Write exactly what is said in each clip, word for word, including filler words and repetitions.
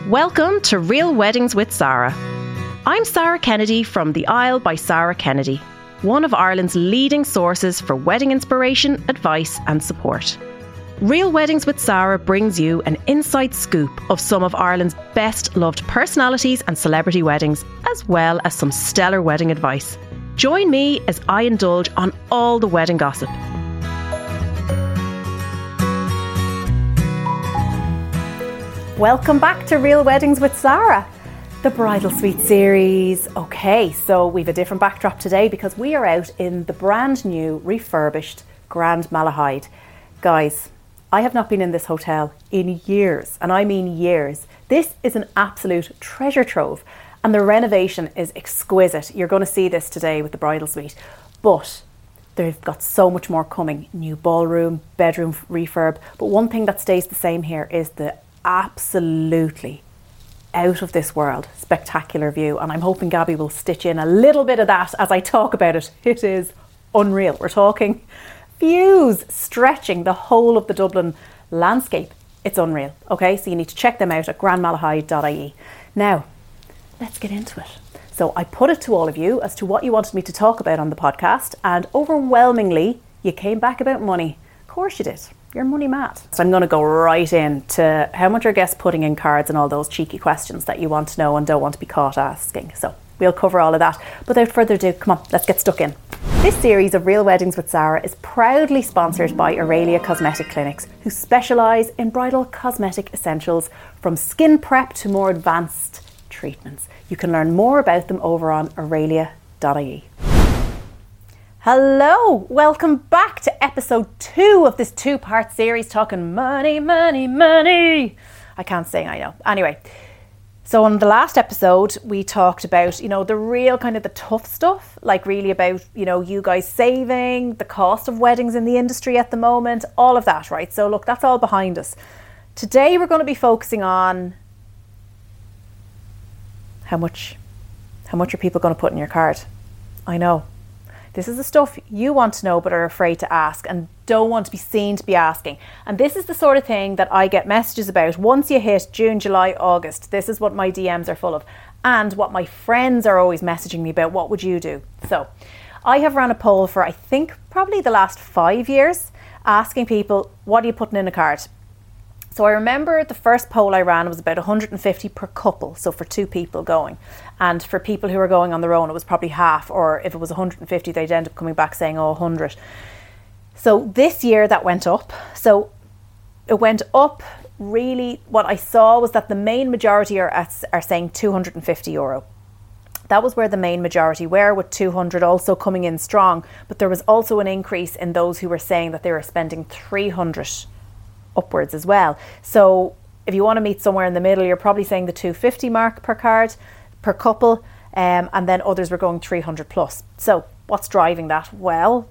Welcome to Real Weddings with Sarah. I'm Sarah Kennedy from The Isle by Sarah Kennedy, one of Ireland's leading sources for wedding inspiration, advice and support. Real Weddings with Sarah brings you an inside scoop of some of Ireland's best loved personalities and celebrity weddings, as well as some stellar wedding advice. Join me as I indulge on all the wedding gossip. Welcome back to Real Weddings with Sarah, the bridal suite series. Okay, so we've a different backdrop today because we are out in the brand new refurbished Grand Malahide. Guys, I have not been in this hotel in years, and I mean years. This is an absolute treasure trove and the renovation is exquisite. You're going to see this today with the bridal suite, but they've got so much more coming. New ballroom, bedroom refurb, but one thing that stays the same here is the absolutely out of this world spectacular view, and I'm hoping Gabby will stitch in a little bit of that as I talk about it. It is unreal. We're talking views stretching the whole of the Dublin landscape. It's unreal. Okay, so you need to check them out at grand malahide dot I E. Now let's get into it. So I put it to all of you as to what you wanted me to talk about on the podcast, and overwhelmingly you came back about money. Of course you did. You're money mad. So I'm going to go right in to how much are guests putting in cards and all those cheeky questions that you want to know and don't want to be caught asking. So we'll cover all of that. But without further ado, come on, let's get stuck in. This series of Real Weddings with Sarah is proudly sponsored by Aurelia Cosmetic Clinics, who specialise in bridal cosmetic essentials from skin prep to more advanced treatments. You can learn more about them over on aurelia dot I E. Hello, welcome back to episode two of this two-part series talking money, money, money. I can't sing, I know. Anyway, so on the last episode, we talked about, you know, the real kind of the tough stuff, like really about, you know, you guys saving, the cost of weddings in the industry at the moment, all of that, right? So look, that's all behind us. Today, we're going to be focusing on how much, how much are people going to put in your card? I know. This is the stuff you want to know but are afraid to ask and don't want to be seen to be asking. And this is the sort of thing that I get messages about once you hit June, July, August. This is what my D Ms are full of and what my friends are always messaging me about. What would you do? So I have run a poll for I think probably the last five years asking people, what are you putting in a card? So I remember the first poll I ran was about one hundred fifty per couple, so for two people going. And for people who were going on their own, it was probably half, or if it was one hundred fifty, they'd end up coming back saying, oh, one hundred. So this year that went up. So it went up really, what I saw was that the main majority are, at, are saying two hundred fifty euro. That was where the main majority were, with two hundred also coming in strong. But there was also an increase in those who were saying that they were spending three hundred upwards as well. So if you want to meet somewhere in the middle, you're probably saying the two hundred fifty mark per card per couple, um, and then others were going three hundred plus. So what's driving that? Well,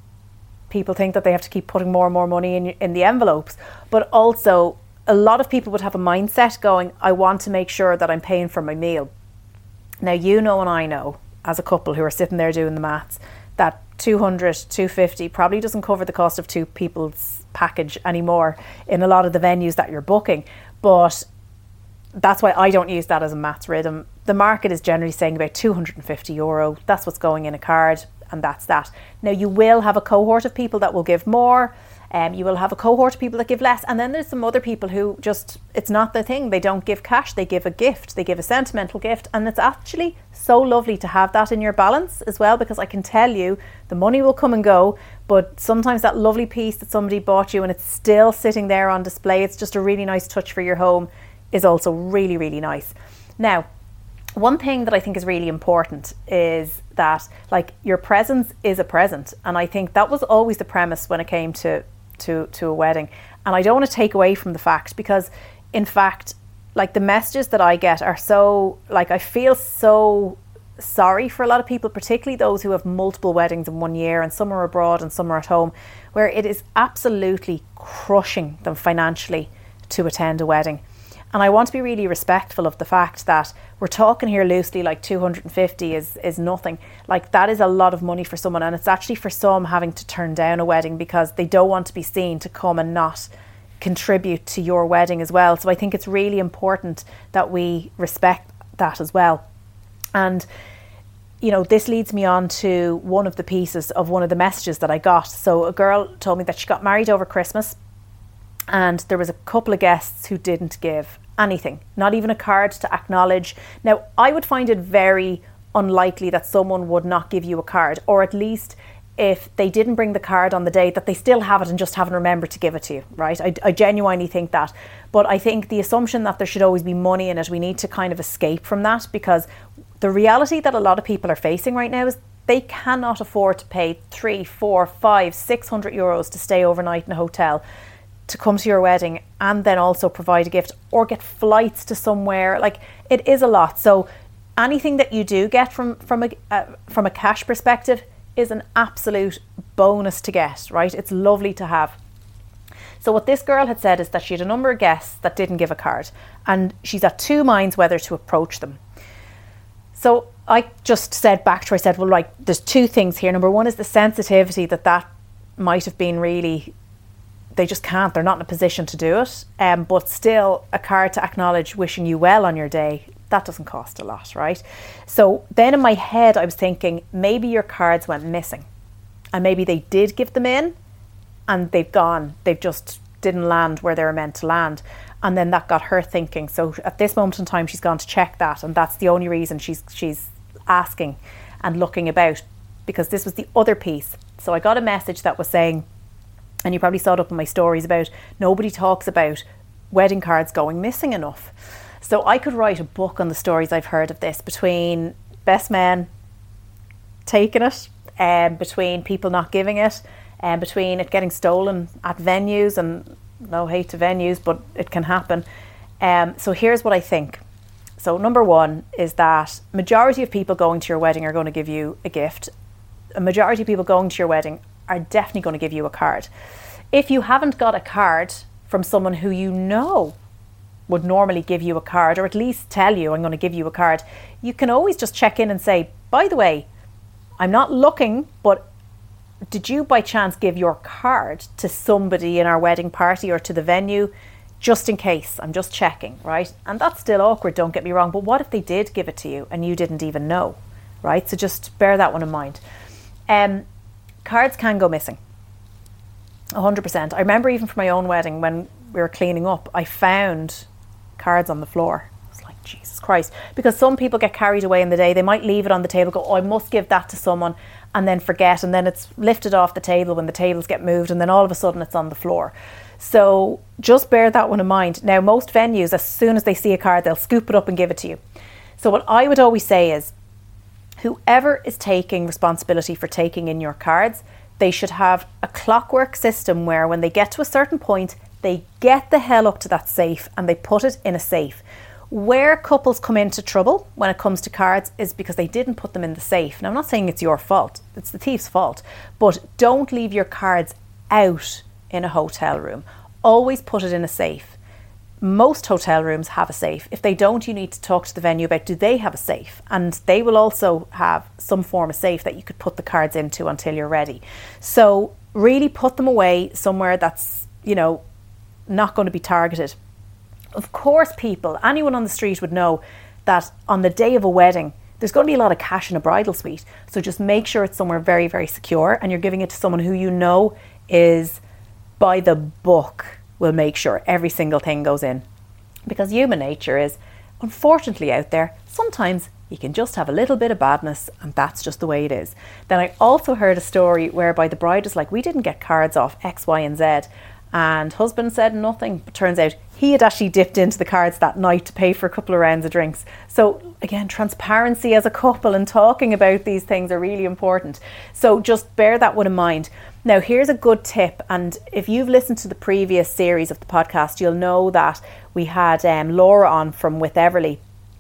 people think that they have to keep putting more and more money in, in the envelopes, but also a lot of people would have a mindset going, I want to make sure that I'm paying for my meal. Now you know and I know as a couple who are sitting there doing the maths that two hundred, two hundred fifty probably doesn't cover the cost of two people's package anymore in a lot of the venues that you're booking. But that's why I don't use that as a maths rhythm. The market is generally saying about two hundred fifty euro. That's what's going in a card, and that's that. Now you will have a cohort of people that will give more. Um, you will have a cohort of people that give less, and then there's some other people who just, it's not their thing. They don't give cash, they give a gift, they give a sentimental gift, and it's actually so lovely to have that in your balance as well, because I can tell you the money will come and go, but sometimes that lovely piece that somebody bought you and it's still sitting there on display, it's just a really nice touch for your home, is also really, really nice. Now, one thing that I think is really important is that, like, your presence is a present, and I think that was always the premise when it came to to to a wedding. And I don't want to take away from the fact, because in fact, like, the messages that I get are so, like, I feel so sorry for a lot of people, particularly those who have multiple weddings in one year, and some are abroad and some are at home, where it is absolutely crushing them financially to attend a wedding. And I want to be really respectful of the fact that we're talking here loosely, like two hundred fifty is, is nothing. Like, that is a lot of money for someone. And it's actually for some having to turn down a wedding because they don't want to be seen to come and not contribute to your wedding as well. So I think it's really important that we respect that as well. And you know, this leads me on to one of the pieces of one of the messages that I got. So a girl told me that she got married over Christmas, and there was a couple of guests who didn't give anything, not even a card to acknowledge. Now, I would find it very unlikely that someone would not give you a card, or at least if they didn't bring the card on the day, that they still have it and just haven't remembered to give it to you, right? I, I genuinely think that. But I think the assumption that there should always be money in it, we need to kind of escape from that, because the reality that a lot of people are facing right now is they cannot afford to pay three, four, five, six hundred euros to stay overnight in a hotel, to come to your wedding, and then also provide a gift or get flights to somewhere. Like, it is a lot. So anything that you do get from from a uh, from a cash perspective is an absolute bonus to get, right? It's lovely to have. So what this girl had said is that she had a number of guests that didn't give a card, and she's at two minds whether to approach them. So I just said back to her, I said, well, right, there's two things here. Number one is the sensitivity that that might have been really, they just can't, they're not in a position to do it. Um, but still, a card to acknowledge wishing you well on your day, that doesn't cost a lot, right? So then in my head, I was thinking, maybe your cards went missing, and maybe they did give them in and they've gone, they've just didn't land where they were meant to land. And then that got her thinking. So at this moment in time, she's gone to check that, and that's the only reason she's she's asking and looking about, because this was the other piece. So I got a message that was saying, and you probably saw it up in my stories, about nobody talks about wedding cards going missing enough. So I could write a book on the stories I've heard of this, between best men taking it, and um, between people not giving it, and um, between it getting stolen at venues, and no hate to venues, but it can happen. Um, so here's what I think. So number one is that majority of people going to your wedding are going to give you a gift. A majority of people going to your wedding are definitely going to give you a card. If you haven't got a card from someone who you know would normally give you a card, or at least tell you, I'm going to give you a card, you can always just check in and say, by the way, I'm not looking, but did you by chance give your card to somebody in our wedding party or to the venue, just in case? I'm just checking, right? And that's still awkward, don't get me wrong, but what if they did give it to you and you didn't even know, right? So just bear that one in mind. Um, cards can go missing, one hundred percent. I remember even for my own wedding, when we were cleaning up, I found cards on the floor. I was like, Jesus Christ, because some people get carried away in the day. They might leave it on the table, go, oh, I must give that to someone, and then forget, and then it's lifted off the table when the tables get moved, and then all of a sudden it's on the floor. So just bear that one in mind. Now, most venues, as soon as they see a card, they'll scoop it up and give it to you. So what I would always say is, whoever is taking responsibility for taking in your cards, they should have a clockwork system where when they get to a certain point, they get the hell up to that safe and they put it in a safe. Where couples come into trouble when it comes to cards is because they didn't put them in the safe. Now, I'm not saying it's your fault, it's the thief's fault, but don't leave your cards out in a hotel room. Always put it in a safe. Most hotel rooms have a safe. If they don't, you need to talk to the venue about, do they have a safe? And they will also have some form of safe that you could put the cards into until you're ready. So really put them away somewhere that's, you know, not going to be targeted. Of course, people, anyone on the street would know that on the day of a wedding, there's going to be a lot of cash in a bridal suite. So just make sure it's somewhere very, very secure, and you're giving it to someone who you know is by the book, will make sure every single thing goes in. Because human nature is, unfortunately, out there, sometimes you can just have a little bit of badness, and that's just the way it is. Then I also heard a story whereby the bride was like, we didn't get cards off X, Y and Z. And husband said nothing, but turns out he had actually dipped into the cards that night to pay for a couple of rounds of drinks. So again, transparency as a couple and talking about these things are really important. So just bear that one in mind. Now, here's a good tip. And if you've listened to the previous series of the podcast, you'll know that we had um, Laura on from With Everly.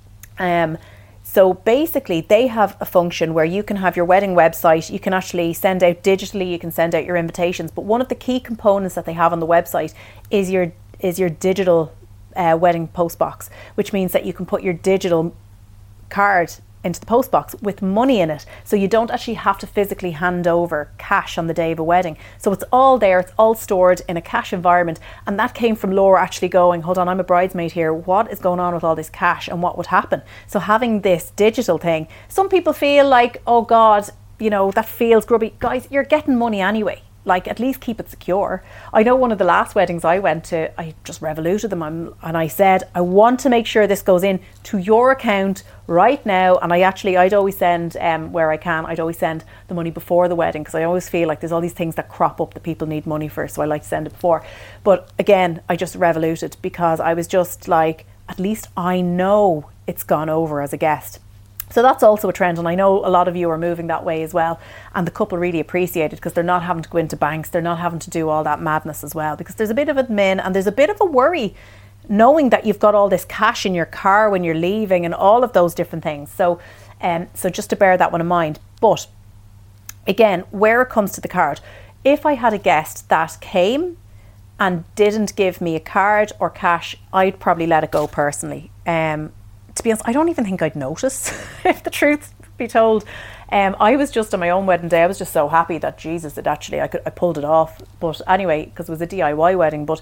Um, So basically they have a function where you can have your wedding website, you can actually send out digitally, you can send out your invitations, but one of the key components that they have on the website is your is your digital uh, wedding postbox, which means that you can put your digital card into the post box with money in it, so you don't actually have to physically hand over cash on the day of a wedding. So it's all there, it's all stored in a cash environment. And that came from Laura actually going, hold on, I'm a bridesmaid here, what is going on with all this cash and what would happen? So having this digital thing, some people feel like, oh God, you know, that feels grubby. Guys, you're getting money anyway. Like, at least keep it secure. I know one of the last weddings I went to, I just revoluted them I'm, and I said, I want to make sure this goes in to your account right now. And I actually, I'd always send, um, where I can, I'd always send the money before the wedding, because I always feel like there's all these things that crop up that people need money for. So I like to send it before. But again, I just revoluted because I was just like, at least I know it's gone over as a guest. So that's also a trend, and I know a lot of you are moving that way as well, and the couple really appreciate it because they're not having to go into banks, they're not having to do all that madness as well, because there's a bit of admin and there's a bit of a worry knowing that you've got all this cash in your car when you're leaving and all of those different things. So um, so just to bear that one in mind. But again, where it comes to the card, if I had a guest that came and didn't give me a card or cash, I'd probably let it go personally. Um, To be honest, I don't even think I'd notice, if the truth be told. Um, I was just on my own wedding day, I was just so happy that Jesus, it actually, I could, I pulled it off. But anyway, because it was a D I Y wedding. But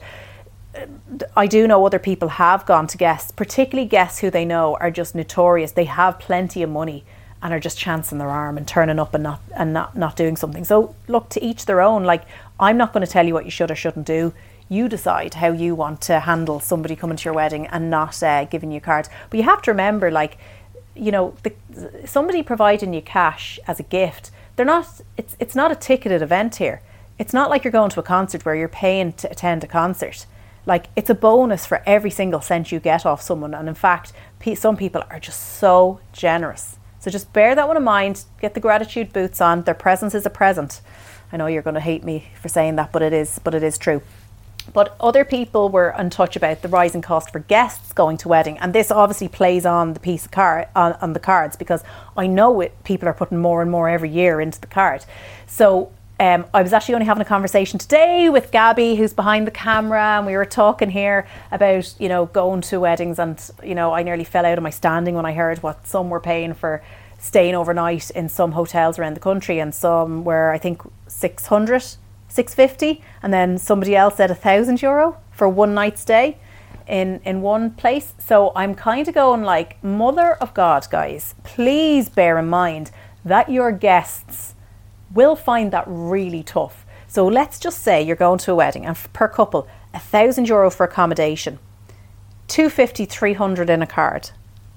I do know other people have gone to guests, particularly guests who they know are just notorious. They have plenty of money and are just chancing their arm and turning up and not and not, not doing something. So look, to each their own. Like, I'm not going to tell you what you should or shouldn't do. You decide how you want to handle somebody coming to your wedding and not uh, giving you cards. But you have to remember, like, you know, the, somebody providing you cash as a gift, they're not, it's it's not a ticketed event here. It's not like you're going to a concert where you're paying to attend a concert. Like, it's a bonus for every single cent you get off someone. And in fact, some people are just so generous. So just bear that one in mind, get the gratitude boots on. Their presence is a present. I know you're going to hate me for saying that, but it is, but it is true. But other people were in touch about the rising cost for guests going to wedding, and this obviously plays on the piece of card on, on the cards, because I know it, people are putting more and more every year into the card. So um, I was actually only having a conversation today with Gabby, who's behind the camera, and we were talking here about, you know, going to weddings, and you know, I nearly fell out of my standing when I heard what some were paying for staying overnight in some hotels around the country, and some were, I think, six hundred. six fifty, and then somebody else said a thousand euro for one night stay in in one place. So I'm kind of going like, mother of God, guys, please bear in mind that your guests will find that really tough. So let's just say you're going to a wedding, and per couple, a thousand euro for accommodation, two fifty, three hundred in a card.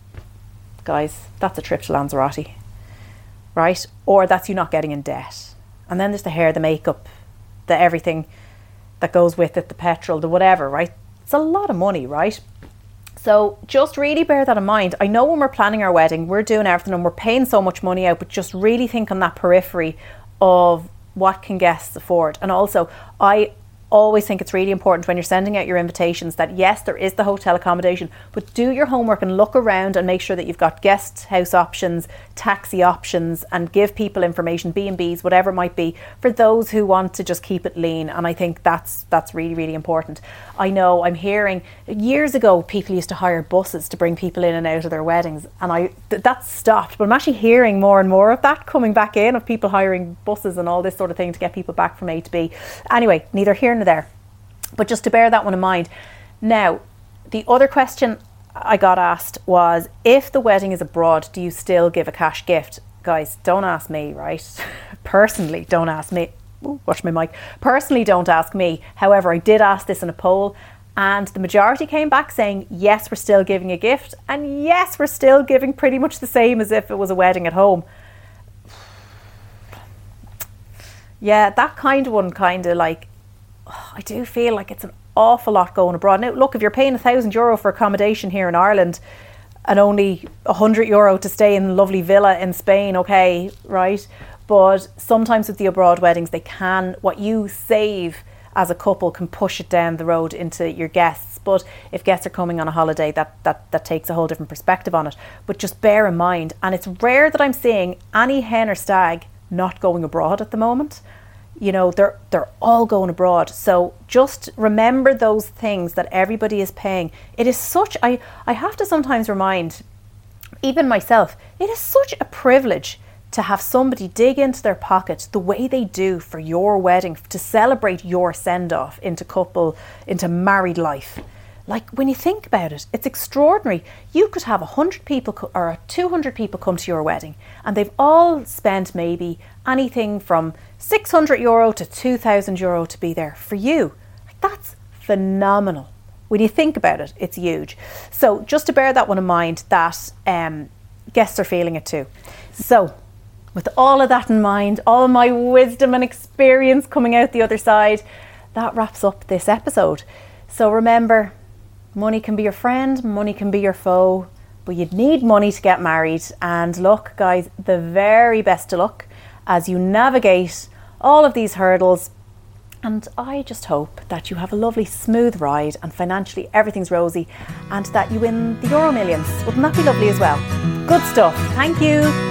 Guys, that's a trip to Lanzarote, right? Or that's you not getting in debt. And then there's the hair, the makeup, the everything that goes with it, the petrol, the whatever, right? It's a lot of money, right? So just really bear that in mind. I know when we're planning our wedding, we're doing everything and we're paying so much money out, but just really think on that periphery of what can guests afford. And also, I always think it's really important when you're sending out your invitations that yes, there is the hotel accommodation, but do your homework and look around and make sure that you've got guest house options, taxi options, and give people information, B and B's, whatever it might be, for those who want to just keep it lean. And I think that's that's really, really important. I know I'm hearing years ago people used to hire buses to bring people in and out of their weddings, and I th- that's stopped, but I'm actually hearing more and more of that coming back in, of people hiring buses and all this sort of thing to get people back from A to B. Anyway, neither here nor there, but just to bear that one in mind. Now, the other question I got asked was, if the wedding is abroad, do you still give a cash gift? Guys, don't ask me, right? Personally, don't ask me. Ooh, watch my mic. Personally, don't ask me. However, I did ask this in a poll, and the majority came back saying, yes, we're still giving a gift, and yes, we're still giving pretty much the same as if it was a wedding at home. Yeah, that kind of one, kind of like, oh, I do feel like it's an awful lot going abroad. Now, look, if you're paying a thousand euro for accommodation here in Ireland and only a hundred euro to stay in a lovely villa in Spain, okay, right? But sometimes with the abroad weddings, they can, what you save as a couple can push it down the road into your guests. But if guests are coming on a holiday, that, that, that takes a whole different perspective on it. But just bear in mind, and it's rare that I'm seeing any hen or stag not going abroad at the moment. You know, they're they're all going abroad. So just remember those things that everybody is paying. It is such, I, I have to sometimes remind even myself, it is such a privilege to have somebody dig into their pocket the way they do for your wedding, to celebrate your send-off into couple, into married life. Like, when you think about it, it's extraordinary. You could have one hundred people co- or two hundred people come to your wedding, and they've all spent maybe anything from six hundred euro to two thousand euro to be there for you. Like, that's phenomenal. When you think about it, it's huge. So just to bear that one in mind, that um, guests are feeling it too. So with all of that in mind, all my wisdom and experience coming out the other side, that wraps up this episode. So remember, money can be your friend, money can be your foe, but you'd need money to get married. And look, guys, the very best of luck as you navigate all of these hurdles. And I just hope that you have a lovely smooth ride and financially everything's rosy, and that you win the Euro Millions. Wouldn't that be lovely as well? Good stuff. Thank you.